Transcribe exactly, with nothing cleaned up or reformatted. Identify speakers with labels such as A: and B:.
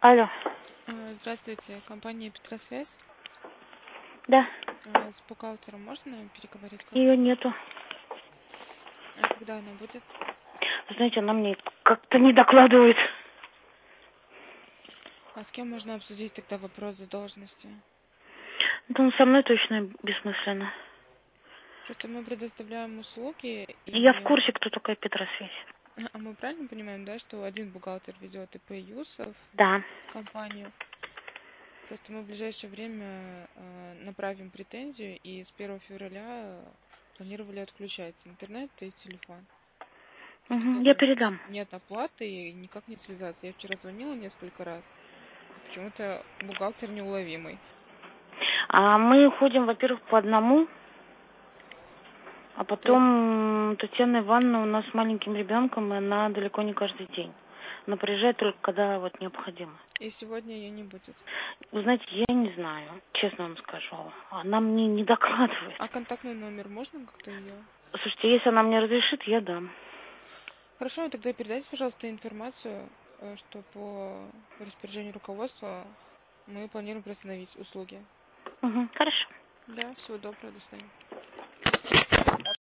A: Алло.
B: А, Здравствуйте, компания Петросвязь.
A: Да,
B: А, С бухгалтером можно переговорить как-то?
A: ее нету.
B: А когда она будет?
A: Знаете, она мне как-то не докладывает.
B: А с кем можно обсудить тогда вопрос задолженности?
A: Ну, со мной точно бессмысленно.
B: Просто мы предоставляем услуги,
A: Я в
B: и
A: курсе, кто такая Петросвязь.
B: а мы правильно понимаем, да, что один бухгалтер ведет ИП ЮСов,
A: Да.
B: компанию. Просто мы в ближайшее время а, направим претензию, и с первого февраля планировали отключать интернет и телефон.
A: Угу,
B: Что-то
A: я
B: нет,
A: передам.
B: нет оплаты и никак не связаться. Я вчера звонила несколько раз. Почему-то бухгалтер неуловимый.
A: А мы ходим, во-первых, по одному, а
B: То есть
A: потом Татьяна Ивановна у нас с маленьким ребенком, и она далеко не каждый день. Она приезжает только когда вот необходимо.
B: и сегодня ее не будет.
A: Вы знаете, я не знаю, честно вам скажу. Она мне не докладывает.
B: А контактный номер можно как-то ее?
A: Слушайте, если она мне разрешит, я дам.
B: Хорошо, тогда передайте, пожалуйста, информацию, э, что по распоряжению руководства мы планируем приостановить услуги.
A: Угу, хорошо.
B: Да, всего доброго, до свидания.